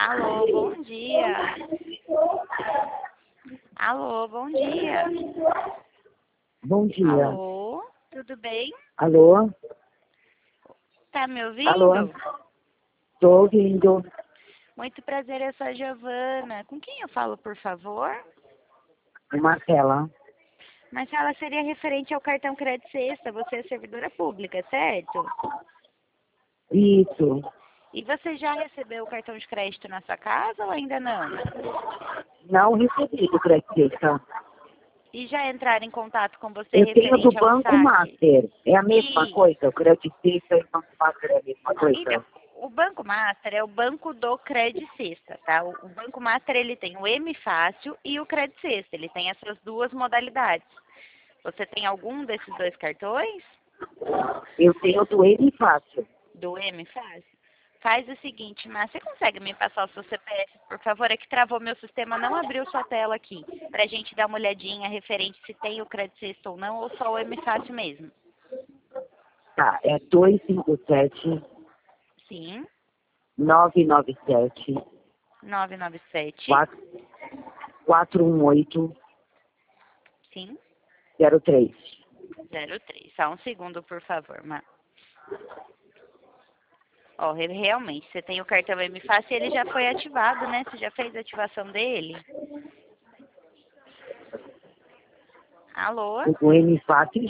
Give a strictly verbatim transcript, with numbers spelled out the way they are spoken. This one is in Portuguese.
Alô, bom dia. Alô, bom dia. Bom dia. Alô, tudo bem? Alô? Tá me ouvindo? Alô? Tô ouvindo. Muito prazer, eu sou a Giovana. Com quem eu falo, por favor? Marcela. Marcela, seria referente ao cartão Crédito Sexta. Você é servidora pública, certo? Isso. E você já recebeu o cartão de crédito na sua casa ou ainda não? Não recebi do Creditista. E já entraram em contato com você Eu tenho do referente ao Banco saque? Master. É a mesma E... coisa? O Creditista e o Banco Master é a mesma coisa? Então, o Banco Master é o banco do Crédito Sexta, tá? O, o Banco Master, ele tem o M Fácil e o Crédito Sexta. Ele tem essas duas modalidades. Você tem algum desses dois cartões? Eu tenho do M Fácil. Do M Fácil? Faz o seguinte, Mar, você consegue me passar o seu C P F, por favor? É que travou meu sistema, não abriu sua tela aqui. Pra gente dar uma olhadinha referente se tem o Crédito Sexta ou não, ou só o M Fácil mesmo. Tá, é dois cinco sete, Sim, nove nove sete, nove nove sete, quatro um oito, sim, zero três. zero três. Só um segundo, por favor, Mar. Ó, re- realmente, você tem o cartão M Fácil e ele já foi ativado, né? Você já fez a ativação dele? Alô? O M Fácil